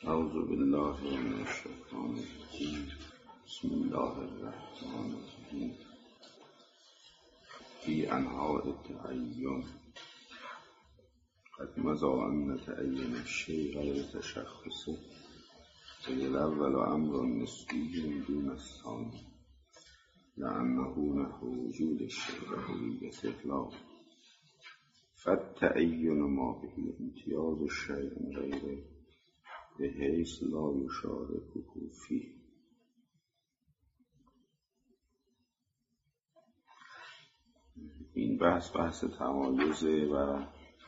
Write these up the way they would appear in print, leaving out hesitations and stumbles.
اعوذ بالله من الشیطان الرجیم. بسم الله الرحمن الرحیم. فی انواع التعین قد مضی ان تعین الشیء غیر تشخصه فالاول امر نسبی دون الثانی لانه نحو وجود الشیء و هویته لا فالتعین ما به امتیاز الشیء غیره به حیث لا یشارکه فیه. این بحث تمایزه و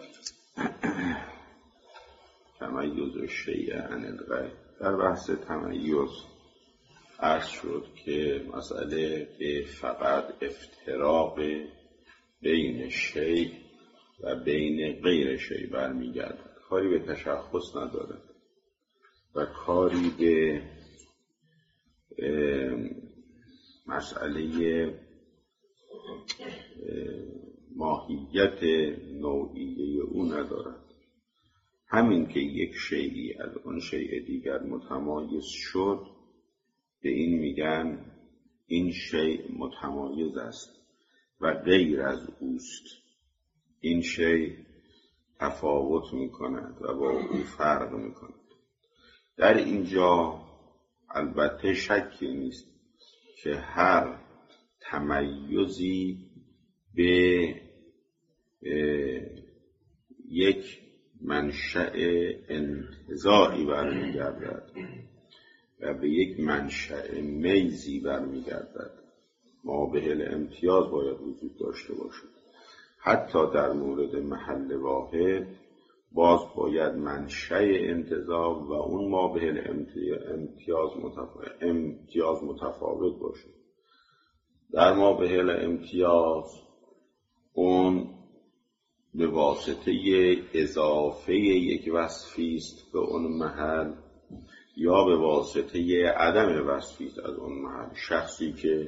تمایز شیء عن الغیر. در بحث تمایز عرض شد که مسئله به فقط افتراق بین شیء و بین غیر شیء برمیگردد، کاری به تشخص ندارد و کاری به مسئله ماهیت نوعیه او ندارد. همین که یک شیئی از اون شیء دیگر متمایز شد، به این میگن این شیء متمایز است و غیر از اوست. این شیء تفاوت میکند و با او فرق میکند. در اینجا البته شکی نیست که هر تمایزی به یک منشأ انتزاعی برمیگردد و به یک منشأ میزی برمیگردد. ما به الامتیاز باید وجود داشته باشد. حتی در مورد محل واحد باز باید منشأ انتزاع و اون ما به امتیاز متفاوت باشه. در ما به امتیاز اون به واسطه اضافه یک وصفی است به اون محل یا به واسطه عدم وصفی است از اون محل. شخصی که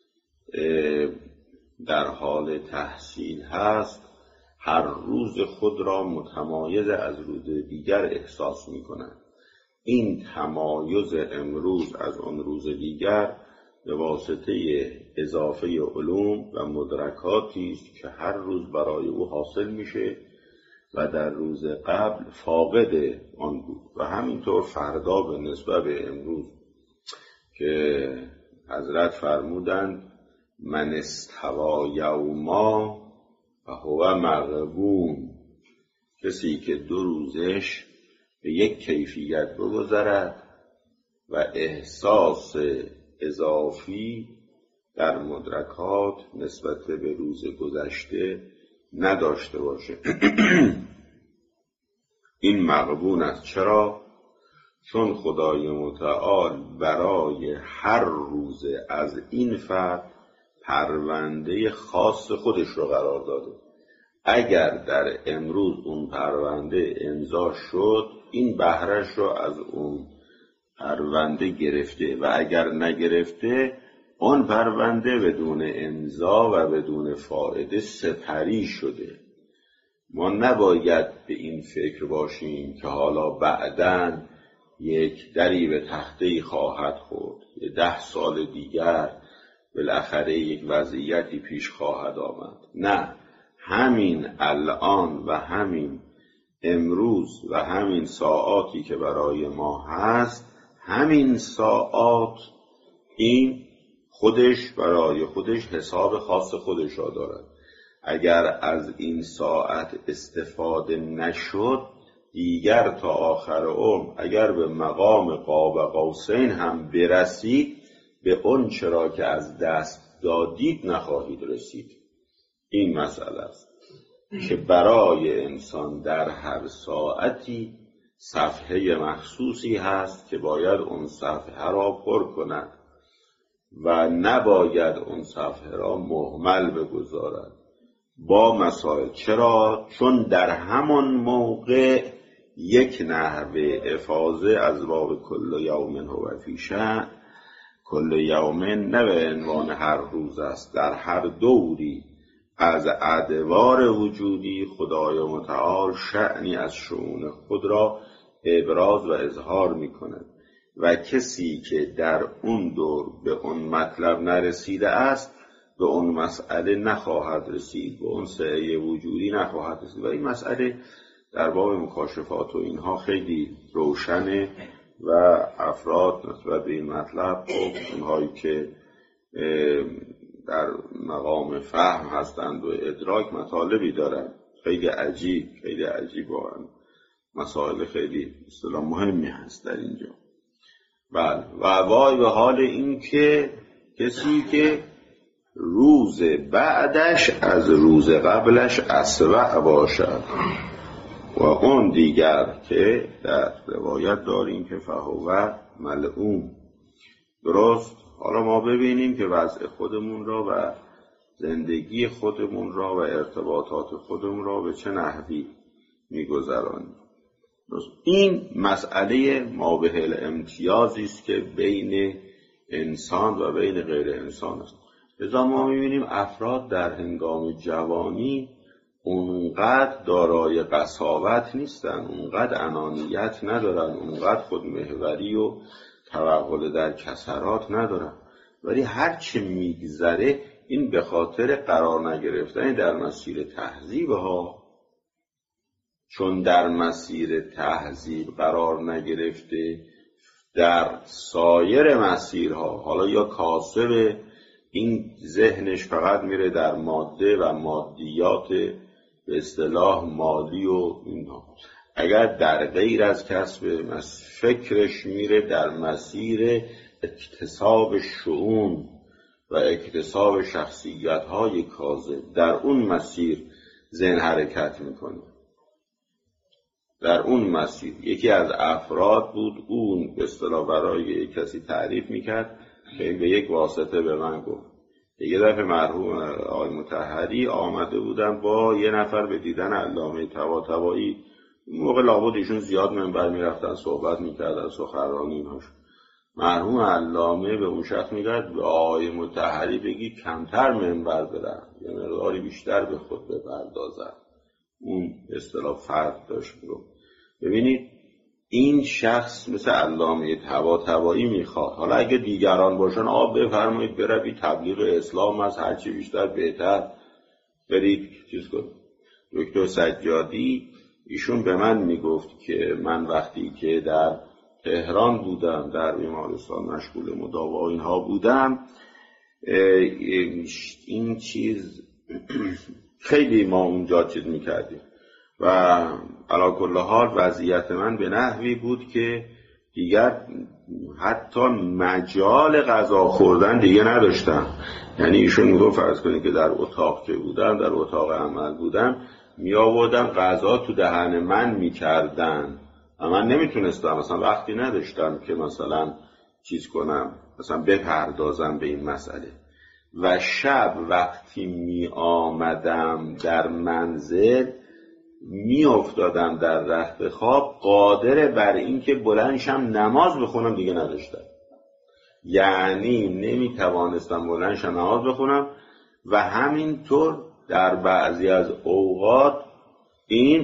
در حال تحصیل هست هر روز خود را متمایز از روز دیگر احساس می کند. این تمایز امروز از آن روز دیگر به واسطه اضافه علوم و مدرکاتی است که هر روز برای او حاصل میشه و در روز قبل فاقد آن بود. و همینطور فردا به نسبت به امروز که حضرت فرمودند من استوی یوما و هو مغبون، کسی که دو روزش به یک کیفیت بگذرد و احساس اضافی در مدرکات نسبت به روز گذشته نداشته باشه. این مغبون است. چرا؟ چون خدای متعال برای هر روز از این فرد پرونده خاص خودش رو قرار داده. اگر در امروز اون پرونده امضا شد، این بهره‌اش رو از اون پرونده گرفته و اگر نگرفته اون پرونده بدون امضا و بدون فائده سپری شده. ما نباید به این فکر باشیم که حالا بعداً یک دری به تخته خواهد خورد، 10 سال دیگر بالاخره یک وضعیتی پیش خواهد آمد. نه، همین الان و همین امروز و همین ساعاتی که برای ما هست، همین ساعات این خودش برای خودش حساب خاص خودش را دارد. اگر از این ساعت استفاده نشد، دیگر تا آخر عمر اگر به مقام قاب قوسین هم برسید، به اون چرا که از دست دادید نخواهید رسید. این مسئله است که برای انسان در هر ساعتی صفحه مخصوصی هست که باید اون صفحه را پر کند و نباید اون صفحه را مهمل بگذارد با مسائل. چرا؟ چون در همان موقع یک نحوه افاضه از باب کل یوم هو فی شأن، کل یوم نه به عنوان هر روز است، در هر دوری از ادوار وجودی خدای متعال شأنی از شؤون خود را ابراز و اظهار میکند و کسی که در اون دور به اون مطلب نرسیده است به اون مسئله نخواهد رسید، به اون سعی وجودی نخواهد رسید. و این مسئله در باب مکاشفات و اینها خیلی روشنه و افراد نسبت به این مطلب اونهایی که در مقام فهم هستند و ادراک مطالبی دارند خیلی عجیب واقعا مسائل خیلی اصطلاح مهمی هست در اینجا. بله و وای به حال این که کسی که روز بعدش از روز قبلش اسوأ باشد و اون دیگر که در روایت داریم که فهو ملعون. درست. حالا ما ببینیم که وضع خودمون را و زندگی خودمون را و ارتباطات خودمون را به چه نحوی می‌گذرانیم. این مسئله مابه الامتیازی است که بین انسان و بین غیر انسان است. لذا ما می‌بینیم افراد در هنگام جوانی اونقدر دارای قساوت نیستن، اونقدر انانیت ندارن، اونقدر خودمحوری و توغل در کسرات ندارن، ولی هر چه میگذره این به خاطر قرار نگرفتن در مسیر تهذیب ها، چون در مسیر تهذیب قرار نگرفته در سایر مسیرها، حالا یا کاسب این ذهنش فقط میره در ماده و مادیات به اصطلاح مالی و اینها، اگر در غیر از کسب فکرش میره در مسیر اکتساب شؤون و اکتساب شخصیت‌های کاذب، در اون مسیر ذهن حرکت میکنه. در اون مسیر یکی از افراد بود، اون به اصطلاح برای کسی تعریف میکرد که به یک واسطه به من گفت یه دفعه مرحوم آقای مطهری آمده بودن با یه نفر به دیدن علامه طباطبایی. موقع لابد ایشون زیاد منبر میرفتن صحبت میکردن، سخنرانی اینهاش. مرحوم علامه به اون شخص میگرد به آقای مطهری بگی کمتر منبر برن، یه مقداری بیشتر به خود بپردازن. اون اصطلاح فرق داشت. ببینید این شخص مثل علامه طباطبایی میخواد، حالا اگه دیگران باشن بفرمایید بروید تبلیغ اسلام از هرچی بیشتر بهتر برید چیز کنید. دکتر سجادی ایشون به من میگفت که من وقتی که در تهران بودم در بیمارستان مشغول مداوا اینها بودم، این چیز خیلی ما اونجا چیز میکردیم و علی کل حال وضعیت من به نحوی بود که دیگر حتی مجال غذا خوردن دیگه نداشتم. یعنی ایشون میگفت فرض کنید که در اتاق که بودم، در اتاق عمل بودم، می آوردن غذا تو دهن من میکردن و من نمیتونستم، مثلا وقتی نداشتم که مثلا چیز کنم، مثلا بپردازم به این مسئله. و شب وقتی می آمدم در منزل می افتادم در رخت خواب، قادر بر این که بلندشم نماز بخونم دیگه نداشتم. یعنی نمی توانستم بلندشم نماز بخونم و همینطور در بعضی از اوقات این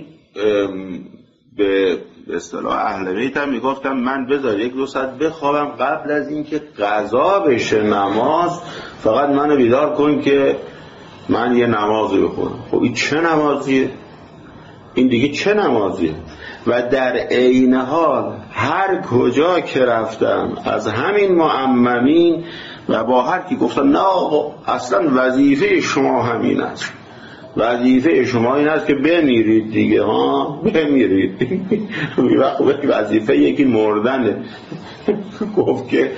به اصطلاح اهل بیت هم میگفتم من بذار 1-2 ساعت بخوابم قبل از اینکه قضا بشه نماز، فقط منو بیدار کن که من یه نمازی بخونم. خب این چه نمازیه؟ این دیگه چه نمازیه؟ و در عین حال هر کجا که رفتم از همین معممین و با هر کی گفتم نه اصلا وظیفه شما همین است، وظیفه شما این است که بمیرید دیگه، بمیرید. وظیفه یکی مردنه. گفت که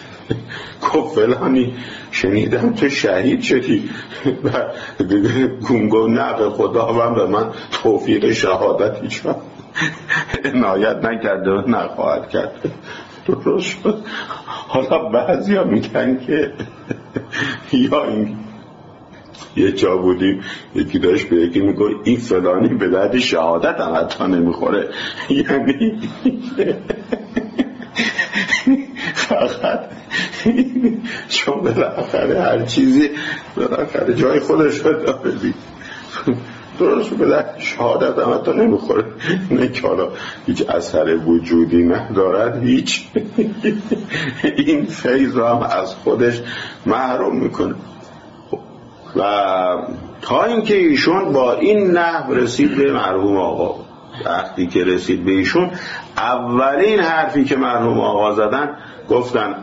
فلانی شنیدم تو شهید شدی و گفت نه به خدا هم به من توفیق شهادتی شد عنایت نکرده و نخواهد کرد. درست شد. حالا بعضی ها میگن که یا این یه جا بودیم یکی داشت به یکی میگه این فلانی به درد شهادت هم حتی نمیخوره، یعنی فقط چون بالاخره هر چیزی بالاخره جای خودش رو داره. درست به در شهادت هم حتی نمیخوره، نه که حالا هیچ اثر وجودی ندارد، هیچ این فیض رو هم از خودش محروم میکنه. و تا اینکه ایشون با این نحو رسید به مرحوم آقا. وقتی که رسید به ایشون، اولین حرفی که مرحوم آقا زدن گفتن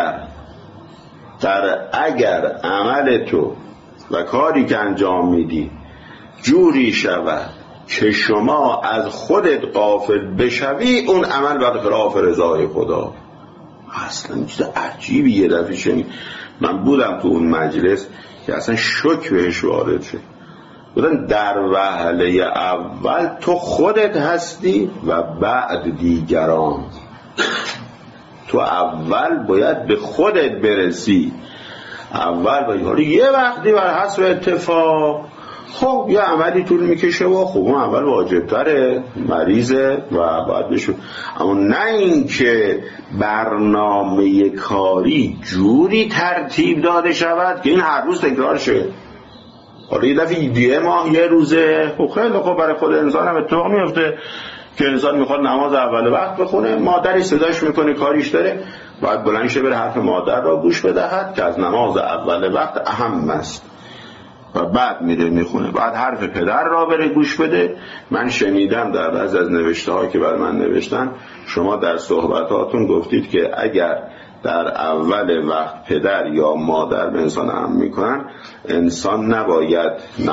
اگر عمل تو و کاری که انجام میدی جوری شود که شما از خودت غافل بشوی، اون عمل بر خلاف رضای خدا. اصلا چیز عجیبی یه دفعه شنید. من بودم تو اون مجلس که اصلا شوک بهش وارد شد. بودن در وهله اول تو خودت هستی و بعد دیگران. تو اول باید به خودت برسی، اول باید یه وقتی بر حسب اتفاق خب یه عملی طول میکشه و خب اون اول واجبتره، مریضه و باید بشون. اما نه این که برنامه کاری جوری ترتیب داده شود که این هر روز تکرار شه. حالا یه دفعه یه ماه یه روزه خب خیلی خب برای خود انسان هم اتفاق میفته که انسان میخواد نماز اول وقت بخونه، مادری صداش میکنه کاریش داره، باید بلند شه بره حرف مادر را گوش بدهد که از نماز اول وقت اهم است و بعد میره میخونه، بعد حرف پدر را بره گوش بده. من شنیدم در بعض از نوشته ها که بر من نوشتن، شما در صحبتاتون گفتید که اگر در اول وقت پدر یا مادر به انسان امر میکنن، انسان نباید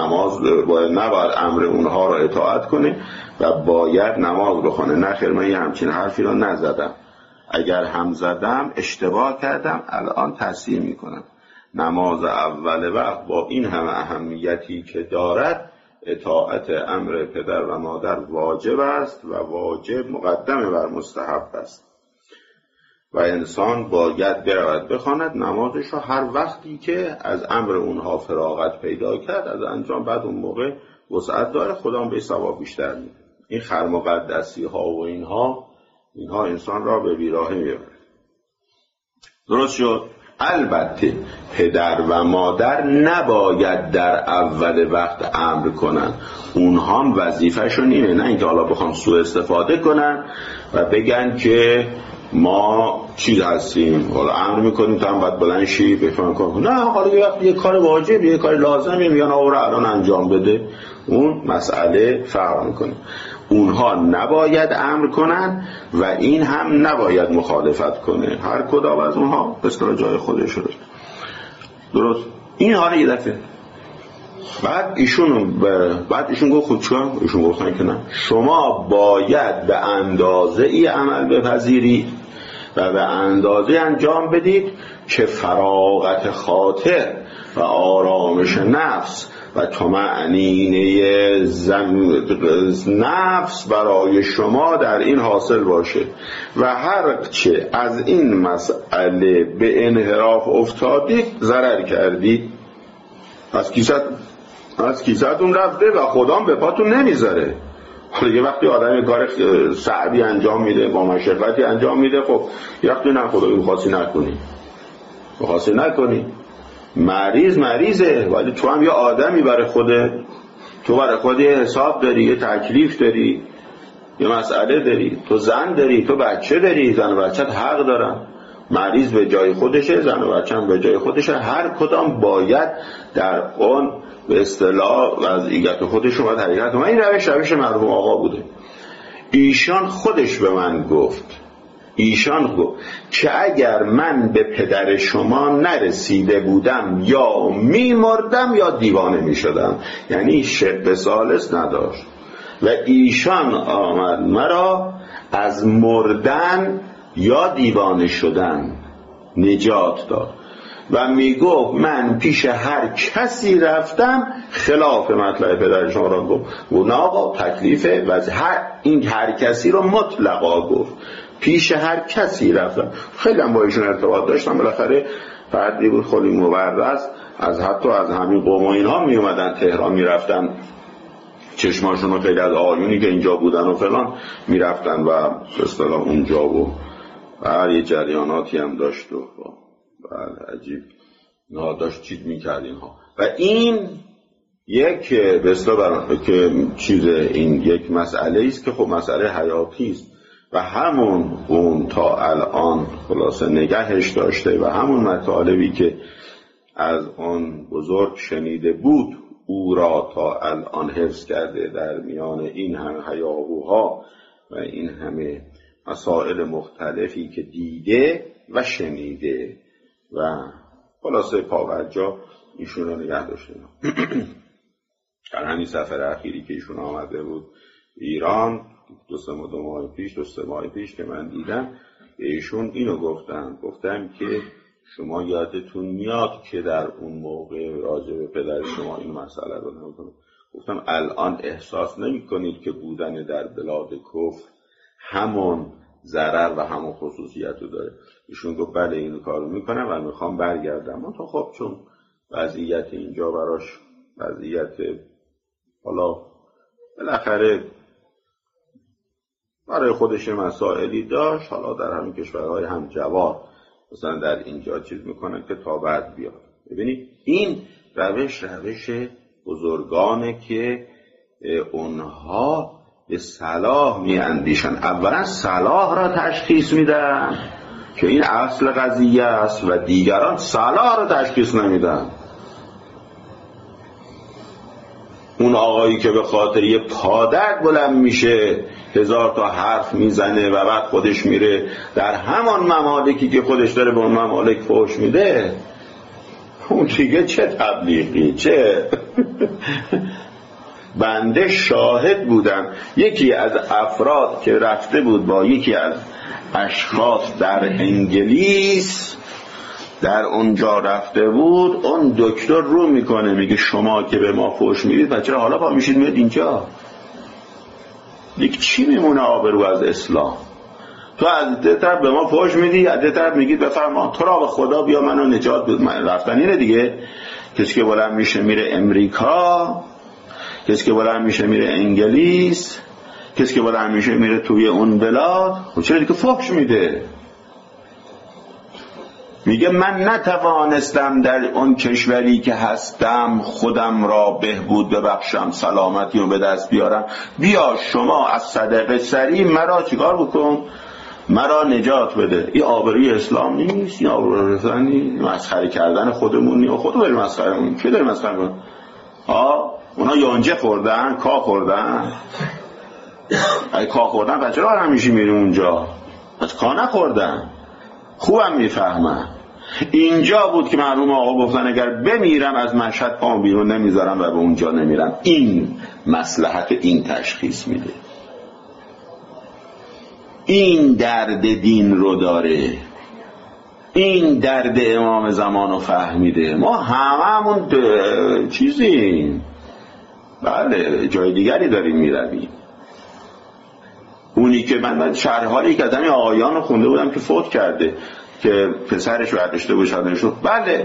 امر اونها را اطاعت کنه و باید نماز بخونه. نه خیر، من یه همچین حرفی را نزدم. اگر هم زدم اشتباه کردم، الان تصحیح میکنم. نماز اول وقت با این همه اهمیتی که دارد، اطاعت امر پدر و مادر واجب است و واجب مقدم بر مستحب است و انسان باید برود بخواند نمازش رو هر وقتی که از امر اونها فراغت پیدا کرد از انجام، بعد اون موقع وسعت داره، خدا هم به ثواب بیشتر میده. این خرمقدسی ها و اینها انسان را به بیراهه میبره. درست شد؟ البته پدر و مادر نباید در اول وقت امر کنن، اونها هم وظیفه‌شون اینه، نه اینکه حالا بخوام سوء استفاده کنن و بگن که ما چی هستیم، حالا امر میکنیم تا هم باید بلند شی بفهم کن. نه، حالا یه وقت یه کار واجب، یه کار لازمه، میگن آقا الان انجام بده، اون مسئله فرق میکنه. اونها نباید امر کنن و این هم نباید مخالفت کنه. هر کدام از اونها بسیار جای خودش رو. درست؟ این حالا یه دفعه بعد ایشون گفت خود چون؟ ایشون گفتن که نه، شما باید به اندازه ای عمل بپذیرید و به اندازه انجام بدید که فراغت خاطر و آرامش نفس و طمأنینه نفس برای شما در این حاصل باشه و هر چه از این مسئله به انحراف افتادید ضرر کردید، از کیستون رفته و خدام به پاتون نمیذاره. حالا یه وقتی آدم کار صعبی انجام میده، با مشقتی انجام میده، خب یه وقتی نه خدا بخواستی نکنی، مریضه، ولی تو هم یه آدمی برای خودت، تو برای خودت یه حساب داری، یه تکلیف داری، یه مسئله داری، تو زن داری، تو بچه داری، زن و بچت حق دارن. مریض به جای خودشه، زن و بچه هم به جای خودشه، هر کدام باید در اون به اصطلاح وضعیت خودشون باید حرکت کنن. این روش مرحوم آقا بوده. ایشان خودش به من گفت که اگر من به پدر شما نرسیده بودم یا میمردم یا دیوانه میشدم، یعنی شق ثالث نداشت و ایشان آمد مرا از مردن یا دیوانه شدن نجات داد و میگفت من پیش هر کسی رفتم خلاف مطلب پدر شما را گفت. نه آقا، تکلیفه و این هر کسی رو مطلقا گفت، پیش هر کسی رفتم. خیلی هم با ایشون ارتباط داشتم، بالاخره فردی بود خیلی مبرز، حتی از همین قوم و اینها می اومدن تهران میرفتن، چشماشون رو خیلی از آقایونی که اینجا بودن و فلان میرفتن و به اصطلاح اونجا و یه جریاناتی هم داشت و بله عجیب نه داشت چیز میکرد اینها. و این یک به اصطلاح که چیز این یک مسئله است که خب مسئله حیاتی است و همون اون تا الان خلاصه نگهش داشته و همون مطالبی که از اون بزرگ شنیده بود او را تا الان حفظ کرده در میان این همه هیاهوها و این همه مسائل مختلفی که دیده و شنیده و خلاصه پابرجا ایشون رو نگه داشته. در همین سفر اخیری که ایشون آمده بود ایران دو سه ماه پیش که من دیدم ایشون اینو گفتم که شما یادتون میاد که در اون موقع راجع به پدر شما این مسئله رو نمی‌کنم. گفتم الان احساس نمی کنید که بودن در بلاد کفر همون ضرر و همون خصوصیت رو داره؟ ایشون گفت بله این کارو میکنم و میخوام برگردم. من تا خب چون وضعیت اینجا براش وضعیت حالا بالاخره برای خودش مسائلی داشت، حالا در همین کشورهای هم جوار مثلا در اینجا چیز میکنن که تا بعد بیاد. ببینید این روش بزرگانه که اونها به صلاح میاندیشن. اولا صلاح را تشخیص میدن که این اصل قضیه است و دیگران صلاح را تشخیص نمیدن. اون آقایی که به خاطر یه پادک بلند میشه 1000 تا حرف میزنه و بعد خودش میره در همان ممالکی که خودش داره به اون ممالک فحش میده، اون دیگه چه تبلیغی چه بنده شاهد بودم یکی از افراد که رفته بود با یکی از اشخاص در انگلیس، در اونجا رفته بود، اون دکتر رو میکنه میگه شما که به ما فحش میدید و چرا حالا پا میشید میاد اینجا؟ دیگه چی میمونه آبرو از اسلام؟ تو از دهتر به ما فحش میدی، از دهتر میگید بفرما تو را به خدا بیا منو نجات بده. من رفتن اینه دیگه. کسی که بلند میشه میره امریکا، کسی که بلند میشه میره انگلیس، کسی که بلند میشه میره توی اون بلاد، و چرا دیگه فحش میده؟ میگه من نتوانستم در اون کشوری که هستم خودم را بهبود ببخشم، سلامتی رو به دست بیارم، بیا شما از صدقه سری مرا چیکار بکن، مرا نجات بده. این آبروی اسلام نیست، این آبروی اسلام نیست، مسخره کردن خودمون نیست. خودو بریم مسخره کنیم، چه داریم مسخره کنیم؟ اونا یانجه خوردن، کا خوردن. اگه کا خوردن بچه را همیشه میریم اونجا، پس کا نخوردن. خوبم میفهمن. اینجا بود که معلوم آقا گفتن اگر بمیرم از مشهد پام بیرون نمیذارم و به اونجا نمیرم. این مصلحت این تشخیص میده، این درد دین رو داره، این درد امام زمان رو فهمیده. ما هممون چیزیم، بله جای دیگری داریم میرویم. اونی که من شرحالی که آدمی آقایان رو خونده بودم که فوت کرده که پسرش برداشته بود شدنشون، بله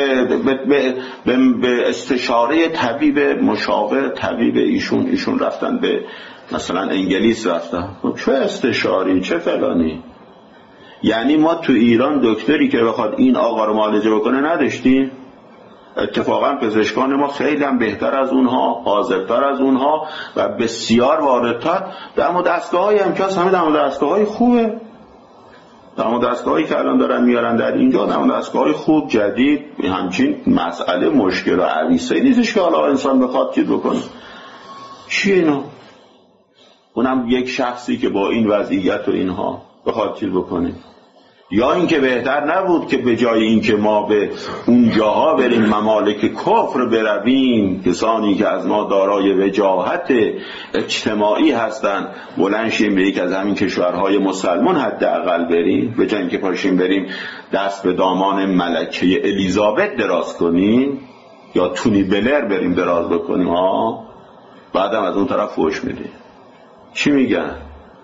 به استشاره طبیب مشاور طبیب ایشون رفتن به مثلا انگلیس رفتن. چه استشاری چه فلانی؟ یعنی ما تو ایران دکتری که بخواد این آقا رو معالجه بکنه نداشتیم. اتفاقا پزشکان ما خیلی هم بهتر از اونها، حاضرتر از اونها و بسیار واردتر. دم و دستگاه‌های امکاس همه دم و دستگاه‌های خوبه. دم و دستگاه‌هایی که الان دارن میارن در اینجا دم و دستگاه‌های خوب جدید، همچین مسئله مشکل و عویصه نیستش که حالا انسان بخواد چیز بکنه. چیه اینا؟ اونم یک شخصی که با این وضعیت و اینها بخواد چیز بکنه. یا اینکه بهتر نبود که به جای اینکه ما به اون جاها بریم ممالک کفر برویم، کسانی که از ما دارای وجاهت اجتماعی هستند، بلند شیم به یک از همین کشورهای مسلمان حداقل بریم، به جای اینکه پاشیم بریم دست به دامان ملکه الیزابت دراز کنیم یا تونی بلر بریم دراز بکنیم بعدم از اون طرف فحش میدیم. چی میگن؟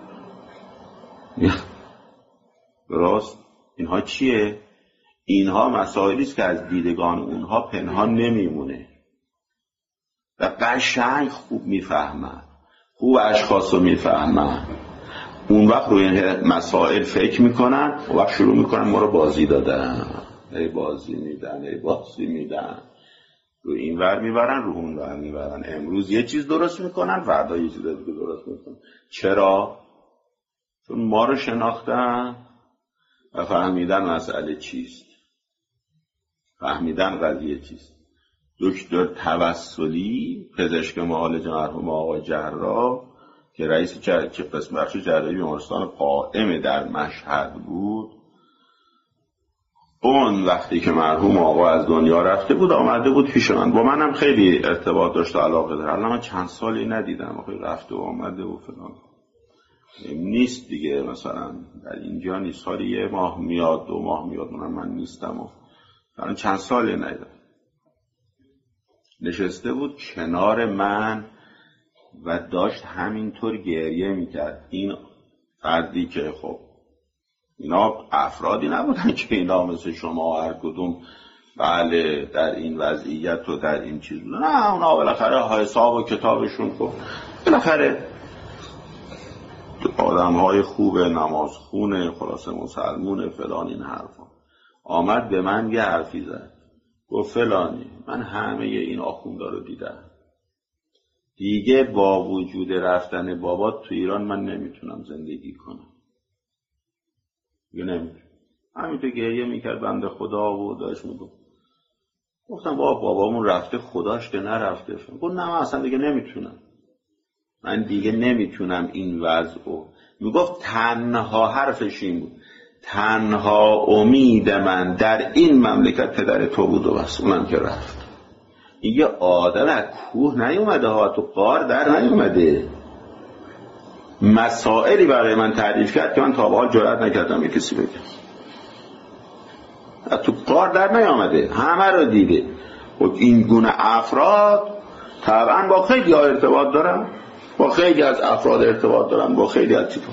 راست اینها چیه؟ اینها مسائلی است که از دیدگان اونها پنهان نمیمونه و قشنگ خوب میفهمن، خوب اشخاص رو میفهمن. اون وقت روی این مسائل فکر میکنن و وقت شروع میکنن ما رو بازی دادن، ای بازی میدن، ای بازی میدن. رو این ور میبرن، رو اون ور میبرن. امروز یه چیز درست میکنن، فردا یه چیز دیگه درست میکنن. چرا؟ چون ما رو شناختن و فهمیدن مسئله چیست، فهمیدن قضیه چیست. دکتر توسلی پزشک معالج مرحوم آقای جراح که رئیس قسم بخش جراحی بیمارستان قائم در مشهد بود، اون وقتی که مرحوم آقا از دنیا رفته بود آمده بود پیش من، با منم خیلی ارتباط داشت و علاقه داشت. الان من چند سالی ندیدم، خیلی رفته و آمده و فلان نیست دیگه. مثلا در اینجا نیست، سالی 1 ماه میاد 2 ماه میاد، من نیستم و الان چند سالی ندیدم. نشسته بود کنار من و داشت همینطور گریه میکرد. این فردی که خب اینا افرادی نبودن که اینا مثل شما هر کدوم بله در این وضعیت و در این چیز بودن، نه اونا بالاخره حساب و کتابشون خب بالاخره آدم های خوبه، نماز خونه، خلاصه مسلمونه فلان این حرفا. آمد به من یه حرفی زد، گفت فلانی من همه این آخوندا رو دیدم، دیگه با وجود رفتن بابات تو ایران من نمیتونم زندگی کنم، دیگه نمیتونم. همینطور گریه میکرد بنده خدا و داشت میگفت. گفتم بابامون رفته، خداش که نرفته. گفت نه من اصلا دیگه نمیتونم، من دیگه نمیتونم این وضعو. میگفت تنها حرفش این بود، تنها امید من در این مملکت پدر تو بود و بس، اونم که رفت. یه آدم از کوه نیومده ها، تو غار در نیومده. مسائلی برای من تعریف کرد که من تا به حال جرئت نکردم به کسی بگم. تو غار در نیامده، همه رو دیده. و این گونه افراد طبعا با خیلی ارتباط دارن، با خیلی از افراد ارتباط دارن، با خیلی از چیزا.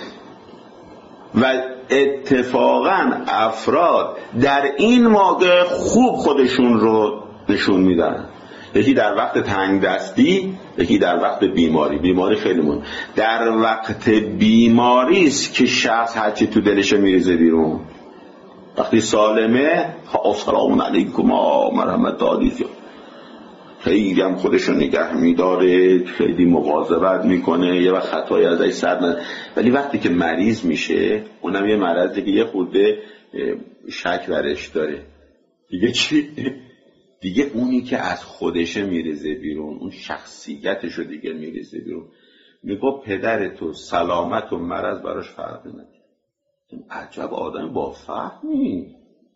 و اتفاقا افراد در این موقع خوب خودشون رو نشون میدن. یکی در وقت تنگ دستی، یکی در وقت بیماری. بیماری خیلی مهم. در وقت بیماری است که شخص هرچی تو دلش میریزه بیرون. وقتی سالمه سلام علیکم مرحمت دادید، خیلی هم خودشو نگه میداره، خیلی مواظبت میکنه، یه وقت خطایی ازش سر نده. ولی وقتی که مریض میشه، اونم یه مرضی که یه خورده شک ورش داره، دیگه چی؟ دیگه اونی که از خودشه میریزه بیرون، اون شخصیتشو دیگه میریزه بیرون. میگه پدر تو سلامت و مرض براش فرق نمیکنه. عجب آدم با فهمی.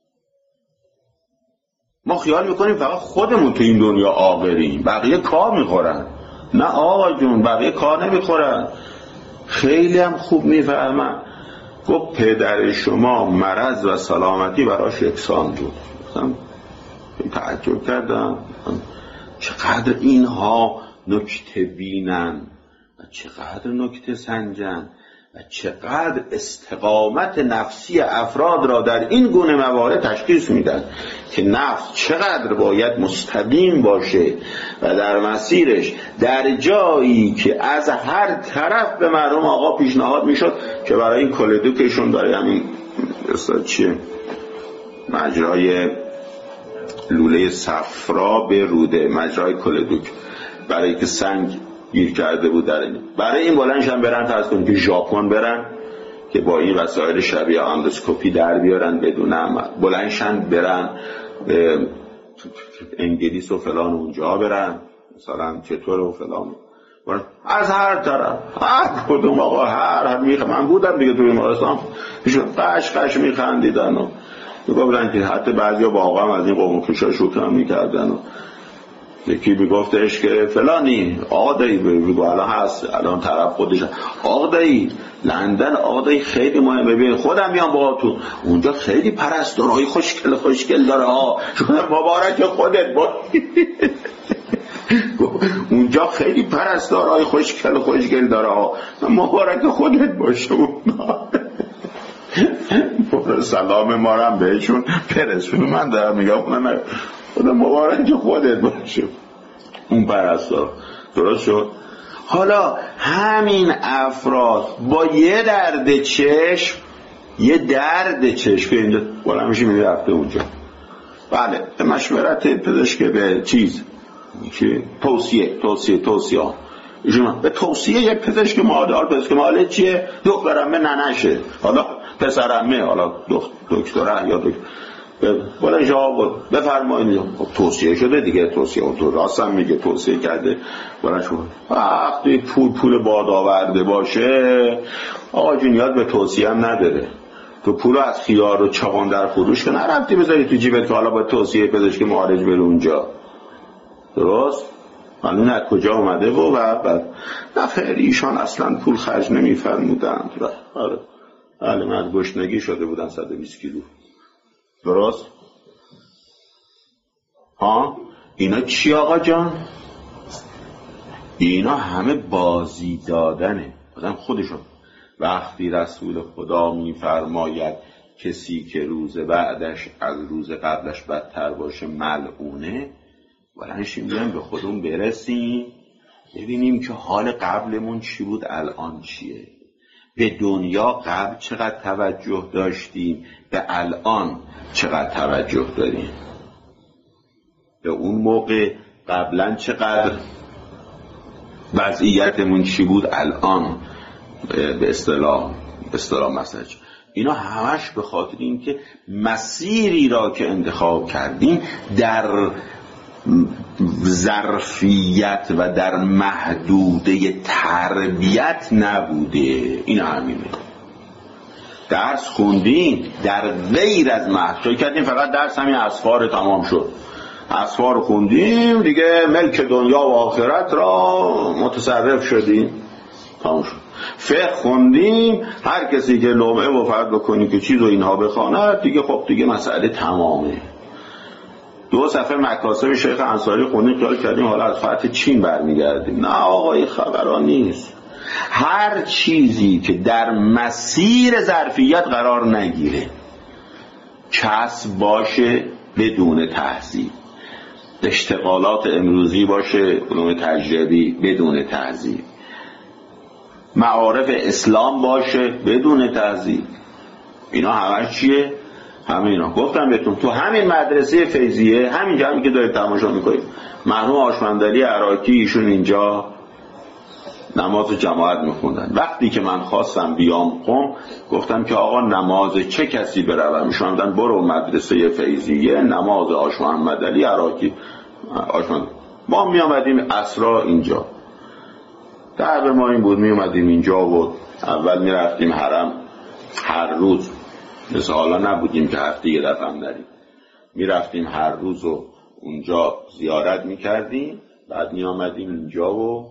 ما خیال میکنیم فقط خودمون تو این دنیا آخریم، بقیه کار میخورن. نه آقا جون، بقیه کار نمیخورن. خیلی هم خوب میفهمن. گفت پدر شما مرض و سلامتی براش یکسان بود. گفتم تعجب کردم چقدر اینها نکته بینن و چقدر نکته سنجن و چقدر استقامت نفسی افراد را در این گونه موارد تشخیص میدن که نفس چقدر باید مستقیم باشه و در مسیرش در جایی که از هر طرف به مرحوم آقا پیشنهاد میشد که برای این کلدوکشون، برای همین چیه مجرای لوله صفرا به روده، مجرای کلدوک، برای که سنگ گیر کرده بود در این، برای این بلندشن برن فرض کنید که ژاپن برن که با این وسایل شبیه اندوسکوپی در بیارن بدون عمل، بلندشن برن انگلیس و فلان اونجا برن مثلا چطور و فلان، از هر طرف هر کدوم آقا هر من بودم دیگه توی بیمارستان قش میخندیدن و میگفتن که حتی بعضیا با آقا هم از این قوم کشا شوخی هم میکردن و یکی میگفتش که فلانی آقا دایی بگو الان هست، الان طرف خودش آقا دایی لندن، آقا دایی خیلی مهم، ببین خودم میام با تو اونجا خیلی پرستارهای خوشگل داره ها، مبارک خودت باشی اونجا خیلی پرستارهای خوشگل داره ها، مبارک خودت باشه. سلام ما رو هم بهشون برسون. من دارم میگم اونم خدا مبارک خودت باشه اون پرستار. درست شد؟ حالا همین افراد با یه درد چشم که اینجا بالا میشه میده رفته اونجا بله به مشورت پزشک به چیز که توصیه ایشون به توصیه یک پزشک معادل. پزشک معادل چیه؟ دخترمه ننشه، حالا پسرمه، حالا دکتره یا دکتر بلند جواب بفرمایید. خب توصیه شده دیگه، توصیه اون تو راستم میگه توصیه کرده بلند شما. وقتی پول باد آورده باشه آقا جون یاد به توصیه هم نداره. تو پول از خیار و چاقان در فروش که نرفتی بذاری تو جیبت که حالا با توصیه پزشک معالج بره اونجا. درست؟ معلوم از کجا اومده و بعد نفر ایشان اصلا پول خرج نمی‌فرمودند. بله من از گشنگی شده بودن 120 کیلو. درست؟ ها؟ اینا چی آقا جان؟ اینا همه بازی دادنه. آدم خودشون وقتی رسول خدا می‌فرماید کسی که روز بعدش از روز قبلش بدتر باشه ملعونه، ولنشیم بیان به خودمون برسیم ببینیم که حال قبلمون چی بود الان چیه. به دنیا قبل چقدر توجه داشتیم، به الان چقدر توجه داریم. به اون موقع قبلا چقدر وضعیتمون چی بود، الان به اصطلاح مسج. اینا همش به خاطر این که مسیری را که انتخاب کردیم در ظرفیت و در محدوده تربیت نبوده. این همینه. درس خوندیم در غیر از محدود کردیم، فقط درس همین اسفار تمام شد، اسفار خوندیم دیگه، ملک دنیا و آخرت را متصرف شدیم، تمام شد. فقه خوندیم، هر کسی که لمعه و فرض بکنی که چیز و اینها بخواند دیگه، خب دیگه مسئله تمامه. 2 صفحه مکاسب شیخ انصاری خوندیم، خیال کردیم حالا از فتح چین برمیگردیم. نه آقای خبران نیست. هر چیزی که در مسیر ظرفیت قرار نگیره، کسب باشه بدون تهذیب، اشتغالات امروزی باشه علوم تجربی بدون تهذیب، معارف اسلام باشه بدون تهذیب، اینا همش چیه؟ همه اینا گفتم بهتون. تو همین مدرسه فیضیه، همینجا همین که دارید تماشا میکنید، مرحوم آشمندلی عراقی ایشون اینجا نماز جماعت میخوندن. وقتی که من خواستم بیام قم، گفتم که آقا نماز چه کسی بروم؟ ایشون گفتن برو مدرسه فیضیه، نماز آشمندلی عراقی. ما می آمدیم عصرا اینجا، درب ما این بود، می اومدیم اینجا و اول می رفتیم حرم هر روز، مثل حالا نبودیم که هفته یه دفعه هم نریم، می رفتیم هر روز و اونجا زیارت می کردیم، بعد می آمدیم اینجا و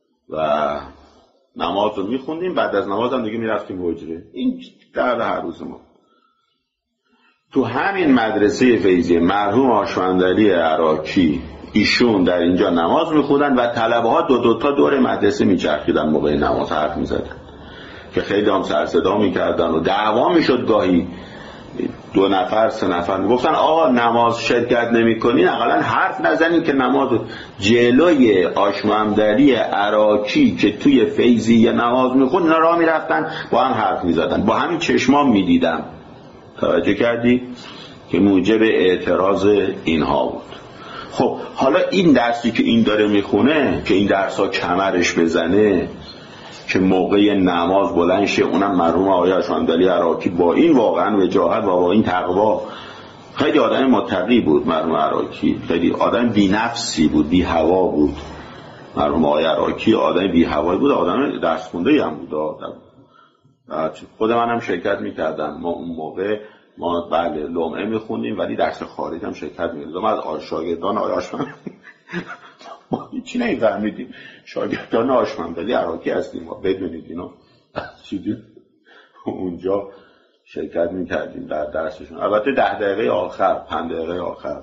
نماز رو می خوندیم، بعد از نماز هم دیگه می رفتیم حجره. این در هر روز ما. تو همین مدرسه فیضیه مرحوم آشمندلی عراقی ایشون در اینجا نماز میخوندن و طلبه ها دو تا دور مدرسه میچرخیدن موقع نماز حرف میزدن که خیلی هم سر صدا میکردن و دعوا میشد. گاهی 2 نفر 3 نفر میگفتن آقا نماز شرکت نمیکنین، اقلا حرف نزنین که نماز. جلوی آشمندلی عراقی که توی فیضیه نماز میخوند اینا راه میرفتن با هم حرف میزدن، با همین چشمام میدیدم. توجه کردی که موجب اعتراض اینها بود. خب حالا این درسی که این داره میخونه که این درس ها کمرش بزنه که موقع نماز بلند شه، اونم مرحوم آقای آشمندلی عراقی با این واقعا وجاهت و با این تقوا، خیلی آدم متقی بود مرحوم عراقی، خیلی آدم بی نفسی بود، بی هوا بود. مرحوم آقای عراقی آدم بی هوایی بود، آدم درس خونده هم بود. خود منم شرکت میکردم. ما اون موقع ما بله لمعه میخوندیم ولی درس خارج هم شرکت میکردم. از شاگردان آقای آشمندلی ما هیچی نمیفهمیدیم، شاگردان آشمندلی عراقی هستیم ما، بدونید اینو چیزی اونجا شرکت میکردیم در درسشون. البته 10 دقیقه آخر 5 دقیقه آخر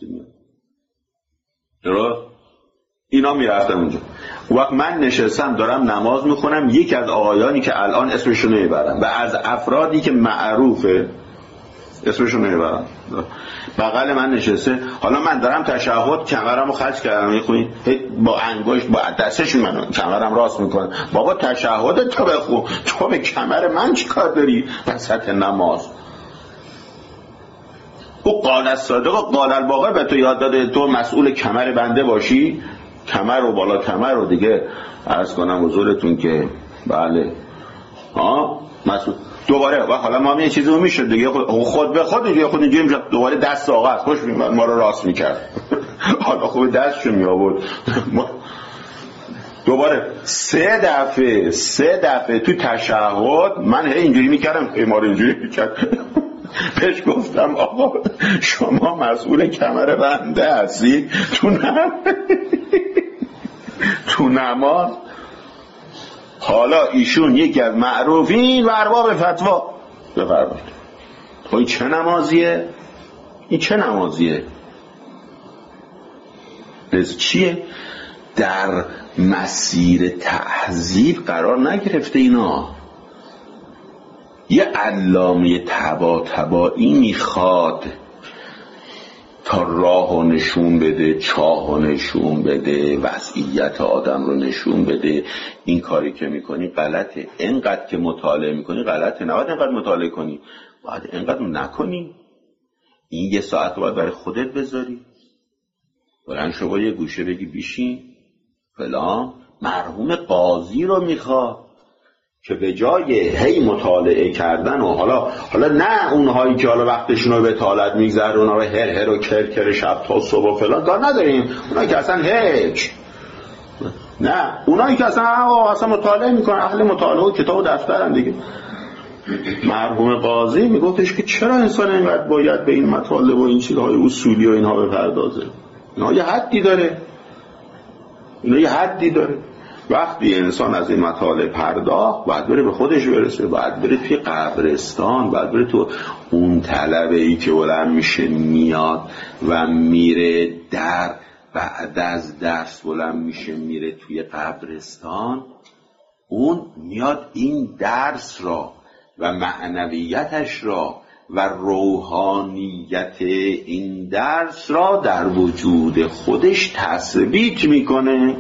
درست اینا میرفتن اونجا. وقت من نشستم دارم نماز میخونم، یکی از آقایانی که الان اسمشون نمیبرم و از افرادی که معروفه اسمشون نمیبرم بغل من نشسته، حالا من دارم تشهد کمرمو خج کردم میخونی با انگشت با دستشون منو کمرم راست میکنه. بابا تشهد تو بخون، تو به کمر من چیکار داری وسط نماز؟ او قال الصادق و قال الباقر به تو یاد داده تو مسئول کمر بنده باشی، کمر و بالا کمر رو دیگه عرض کنم حضورتون که بله مسئول دوباره. و حالا ما یه چیزی رو میشد دیگه خود به خود اینجوری میشد دوباره دست آقا از خوش ما رو راست میکرد. حالا خوب دستشو می آورد. دوباره سه دفعه تو تشهد من اینجوری میکردم، ما رو اینجوری میکرد. بهش گفتم آقا شما مسئول کمر بنده هستید تو نماز. حالا ایشون یکی از معروفین و ارباب فتوا بفرمایید. خب این چه نمازیه؟ این چه نمازیه؟ پس چیه؟ در مسیر تهذیب قرار نگرفته اینا. یه علامه طباطبایی میخواد تا راه رو نشون بده، چاه رو نشون بده، وضعیت آدم رو نشون بده. این کاری که میکنی غلطه. اینقدر که مطالعه میکنی غلطه. نباید اینقدر مطالعه کنی، باید اینقدر نکنی. این یه ساعت رو باید برای خودت بذاری. برای شما یه گوشه بگی بیشین فلان. مرحوم قاضی رو میخواد که به جای هی مطالعه کردن و حالا نه اونهایی که حالا وقتشون رو به طالت میگذره، اونها رو هر و کرکر شب تا صبح و فلان کار نداریم. اونهایی که اصلا هیچ نه، اونهایی که اصلا مطالعه میکنن، اهل مطالعه و کتاب و دفترن دیگه. مرحوم قاضی میگفتش که چرا انسان اینقدر باید به این مطالب و این چیزهای اصولی و اینها بپردازه؟ اینا یه حدی داره. وقتی انسان از این مطالب پرداخت باید بره به خودش برسه، باید بره توی قبرستان، باید بره تو اون طلبه ای که بلند میشه میاد و میره در بعد از درس بلند میشه میره توی قبرستان. اون میاد این درس را و معنویتش را و روحانیت این درس را در وجود خودش تثبیت میکنه.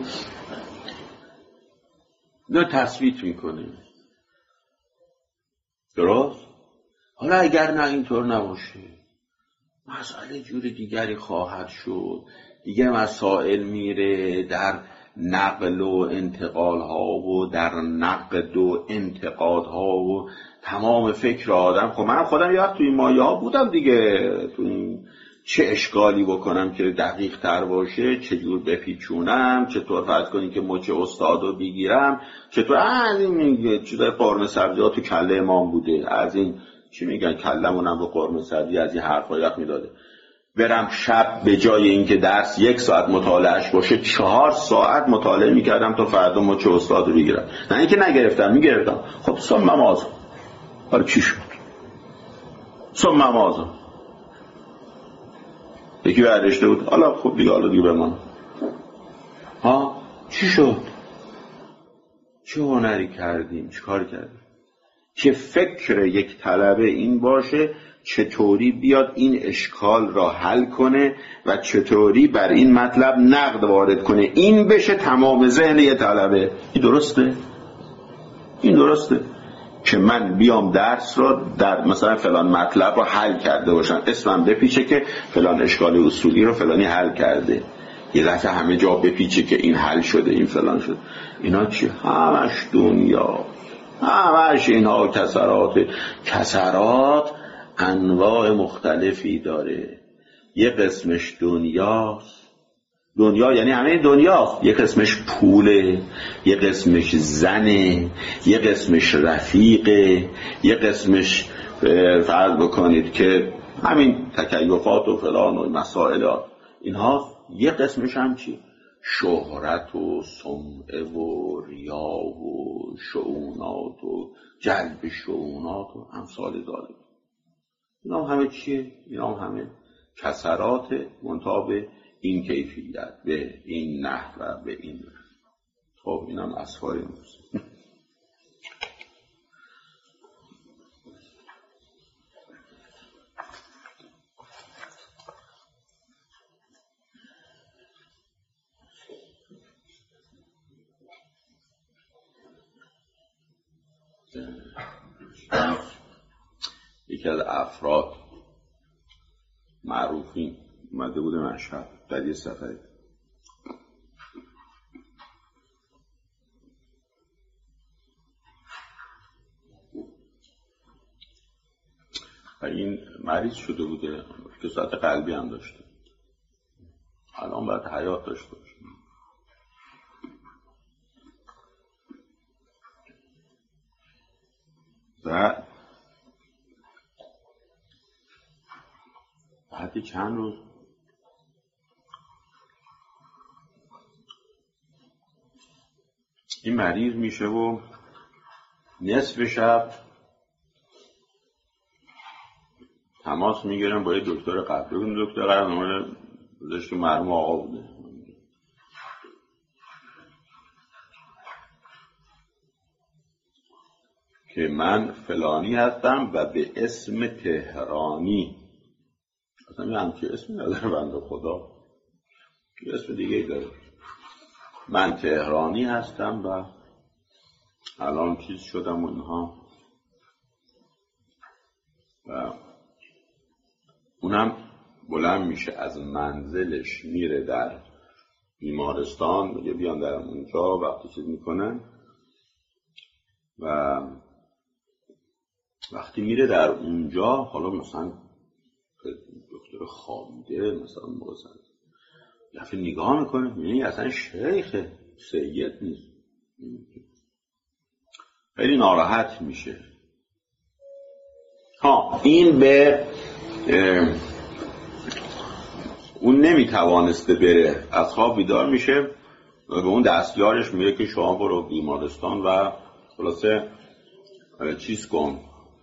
درست؟ حالا اگر نه اینطور نباشه مسئله جور دیگری خواهد شد. دیگه مسائل میره در نقل و انتقال ها و در نقد و انتقاد ها و تمام فکر آدم. خب من خودم یه وقت توی این مایه ها بودم دیگه، تو این چه اشکالی بکنم که دقیق تر باشه، چجور بپیچونم، چطور فرض کنیم که مچ استادو بگیرم، چطور از این چیزای قرمه سبزی ها تو کله امام بوده، از این چی میگن کلمونم رو قرمه سبزی، از این حرفا یاد میداده. برم شب به جای اینکه درس 1 ساعت مطالعهش باشه 4 ساعت مطالعه میکردم تا فردا مچ استادو بگیرم. نه اینکه نگرفتم، میگرفتم. خب صبح نماز حالا چی شد؟ صبح نماز یکی برداشته بود، حالا خب دیگه بمان. چی شد؟ چه هنری کردیم؟ چه کار کردیم؟ که فکر یک طلبه این باشه چطوری بیاد این اشکال را حل کنه و چطوری بر این مطلب نقد وارد کنه. این بشه تمام ذهن یک طلبه. این درسته که من بیام درس را در مثلا فلان مطلب را حل کرده باشم، اسمم بپیچه که فلان اشکال اصولی رو فلانی حل کرده، یه دفعه همه جا بپیچه که این حل شده، این فلان شده. اینا چی؟ همش دنیا، همش اینها کسرات انواع مختلفی داره. یه قسمش دنیاست، دنیا یعنی همه دنیاست. یه قسمش پوله، یه قسمش زنه، یه قسمش رفیقه، یه قسمش فرض بکنید که همین تکیفات و فلان و مسائل اینها. یه قسمش هم چی؟ شهرت و سمعه و ریا و شؤونات و جلب شؤونات و امثال ذالک. اینا همه چیه؟ اینا همه کسرات منتها به این کیفیت، به این نحو و به این نحو. خب اینم اسفار موسی. یکی از افراد معروفین اومده بوده مشهد در یه سفری. و این مریض شده بوده که ساعت قلبی هم داشته، الان باید حیات داشته باشه. و بعد چند روز این مریض میشه و نصف شب تماس میگیرن با یه دکتر قلب. اون دکتر قلب نمونه بودش که مرحوم آقا بوده که من فلانی هستم و به اسم تهرانی، اصلا یه همچه اسمی نداره بنده خدا، یه اسم دیگه ای داره، من تهرانی هستم و الان چیز شدم و اینها. و اونم بلند میشه از منزلش میره در بیمارستان، میگه بیان در اونجا وقتی چیز میکنن. و وقتی میره در اونجا حالا مثلا دکتر خالده مثلا موزن دفعه نگاه میکنه میبینی اصلا شیخ سید نیست، خیلی ناراحت میشه. این به اون نمیتوانسته بره، از خواب بیدار میشه و به اون دستیارش میگه که شما برو بیمارستان و خلاصه چیز کن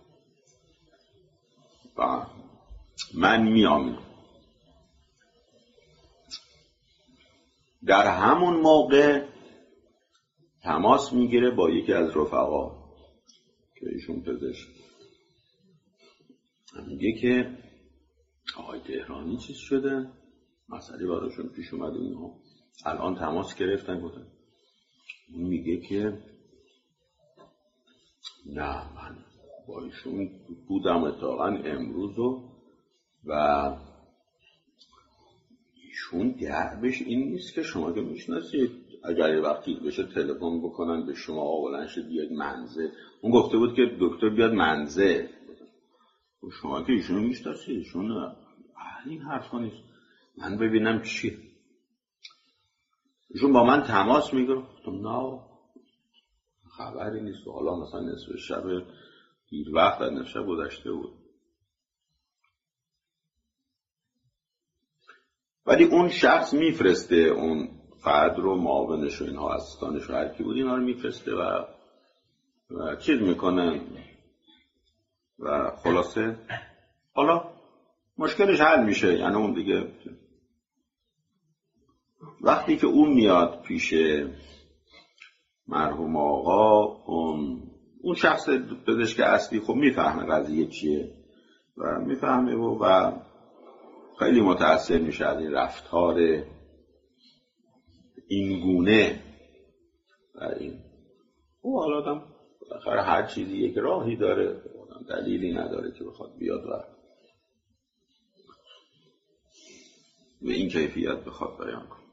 و من میام. در همون موقع تماس میگیره با یکی از رفقا که ایشون پزشک، میگه که آقای تهرانی چیز شده، مسئله براشون پیش اومده، اینها الان تماس گرفتن. گفتن اون میگه که نه من با ایشون بودم اتفاقا امروز و ایشون دربش این نیست که شما که میشناسید اگر یه وقتی بشه تلفن بکنن به شما آولن شد بیاد منزل. اون گفته بود که دکتر بیاد منزل، شما که ایشونو میشناسید، ایشون این حرفا نیست، من ببینم چیه. ایشون با من تماس میگیره، گفتم نه خبری نیست، حالا مثلا نصف شب دیر وقت از نصف شب گذشته بود. ولی اون شخص میفرسته اون فرد رو، معاونش و اینها، اسیستانش رو، هر کی بود اینا رو میفرسته و چیز میکنن و خلاصه حالا مشکلش حل میشه. یعنی اون دیگه وقتی که اون میاد پیش مرحوم آقا، اون شخص پزشک اصلی خب میفهمه قضیه چیه و میفهمه و خیلی متأثر میشه از این رفتار این گونه و این. او حالا آدم بالاخره هر چیزی یک راهی داره، دلیلی نداره که بخواد بیاد و به این کیفیت بخواد بیان کنه.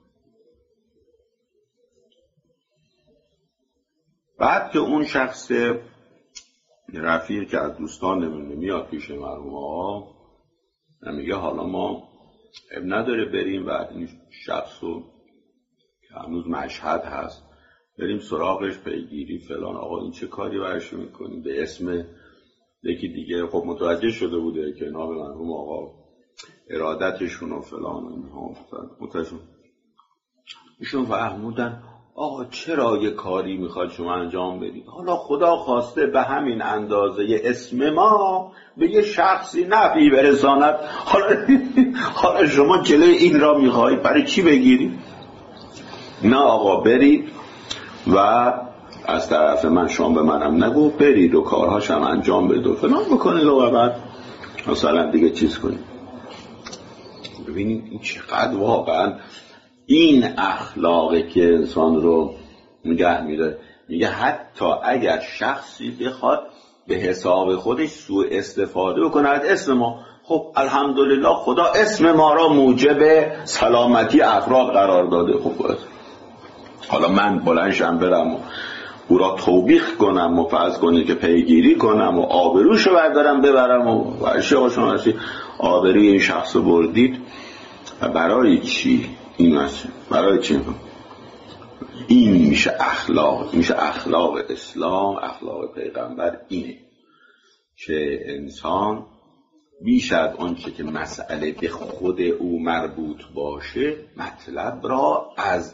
بعد که اون شخص رفیق که از دوستان میاد پیش مرحوم آقا میگه حالا ما اب نداره بریم و این شخص رو که هنوز مشهد هست بریم سراغش، پیگیری فلان. آقا این چه کاری برش میکنیم به اسم یکی دیگه؟ خب متوجه شده بوده که نام مرحوم آقا ارادتشون و فلان و اینها متوجه. ایشون فهمودن آقا چرا یه کاری میخواد شما انجام بدید، حالا خدا خواسته به همین اندازه اسم ما به یه شخصی نفعی برساند، حالا شما جلوی این را میخواهید، برای چی بگیرید؟ نه آقا برید و از طرف من شما به منم نگو، برید و کارهاش هم انجام بدید و فلان بکنید و بعد مثلا دیگه چیز کنید. ببینید این چقدر واقعا این اخلاقی که انسان رو نگه میده. میگه حتی اگر شخصی بخواد به حساب خودش سوء استفاده بکنه از اسم ما، خب الحمدلله خدا اسم ما را موجب سلامتی اخلاق قرار داده. خب حالا من بلندشم برم و او را توبیخ کنم و فرض کنید که پیگیری کنم و آبروشو بردارم ببرم و شما آبروی این شخص رو بردید و برای چی؟ برای چی؟ این میشه اخلاق اسلام، اخلاق پیغمبر اینه که انسان بیش از آنچه که مسئله به خود او مربوط باشه مطلب را از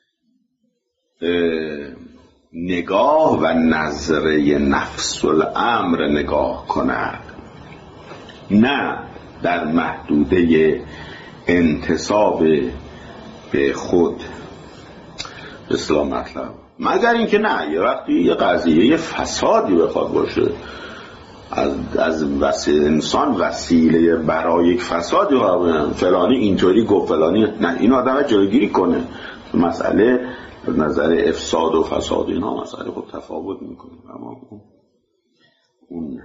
نگاه و نظره نفس الامر نگاه کند، نه در محدوده انتساب به خود اسلام مطلب، مگر اینکه نه یه وقتی یه قضیه فسادی بخواد باشه از انسان وسیله برای یک فسادی فلانی اینطوری گفت فلانی نه، این آدم جلوگیری کنه. مسئله نظر افساد و فساد اینها مسئله خود تفاوت میکنه، اما اون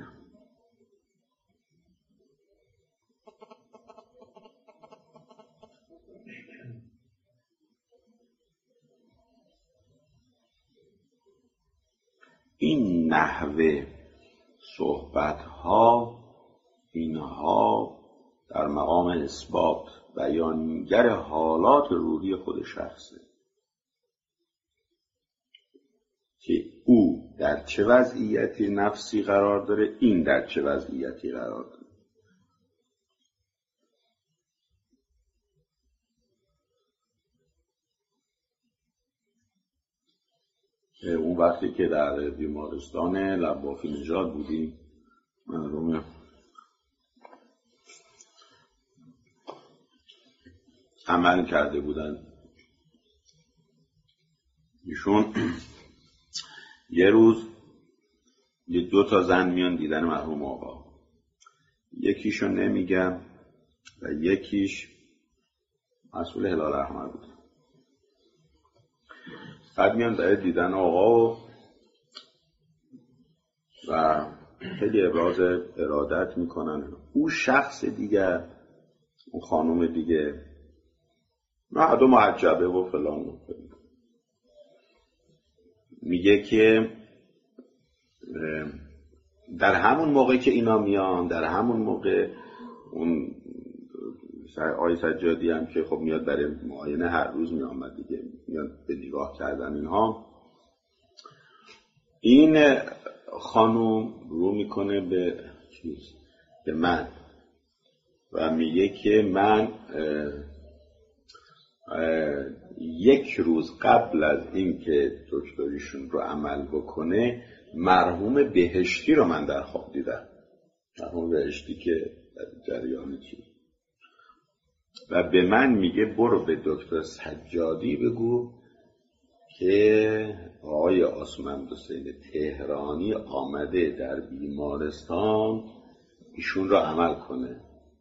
این نحوه صحبت ها اینها در مقام اثبات بیانگر حالات روحی خود شخصه که او در چه وضعیتی نفسی قرار داره، این در چه وضعیتی قرار داره. اون وقتی که در بیمارستان لبافی نژاد بودیم معلومه عمل کرده بودن ایشون، یه روز یه 2 زن میان دیدن مرحوم آقا، یکیشو نمیگم و یکیش مسئول هلال احمر بود. بعد میان در دیدن آقا و خیلی ابراز ارادت میکنن. او شخص دیگر، اون خانم دیگه نه دو محجبه و فلان، میگه که در همون موقع که اینا میان، در همون موقع اون آقای سجادی هم که خب میاد برای معاینه هر روز میامد دیگه، میاد به نگاه کردن اینها، این خانوم رو میکنه به من و میگه که من 1 روز قبل از این که دکتریشون رو عمل بکنه مرحوم بهشتی رو من در خواب دیدم، مرحوم بهشتی که در جریان چی، و به من میگه برو به دکتر سجادی بگو که آقای آسمند حسین تهرانی آمده در بیمارستان ایشون رو عمل کنه.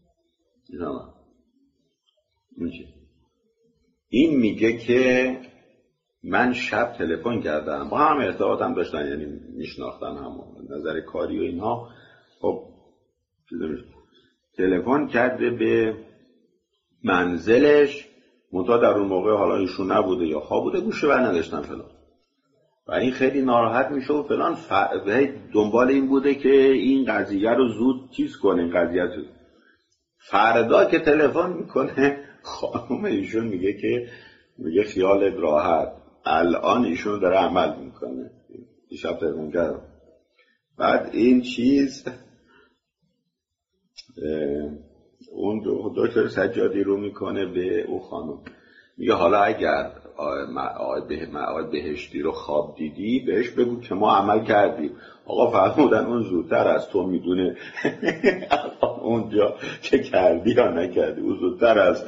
این میگه که من شب تلفن کردم، با هم ارتباطم داشتن، یعنی میشناختن هم نظر کاری و اینها. خب تلفن کرده به منزلش، منتها در اون موقع حالا ایشون نبوده یا خواب بوده، گوشه بر نداشتن فلان، و این خیلی ناراحت میشه و فلان، دنبال این بوده که این قضیه رو زود چیز کنه. این قضیه رو فردا که تلفن میکنه خانم ایشون میگه که میگه خیالت راحت، الان ایشون داره عمل میکنه. دیشب تلفن کردم، بعد این چیز اون دکتر سجادی رو میکنه به او خانم، میگه حالا اگر آقای بهشتی رو خواب دیدی بهش بگو که ما عمل کردیم. آقا فرمودن اون زودتر از تو میدونه اونجا چه کردی یا نکردی، اون زودتر از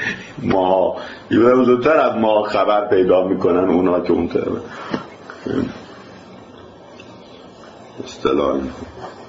ما خبر پیدا میکنن اونا که اون اصطلاحی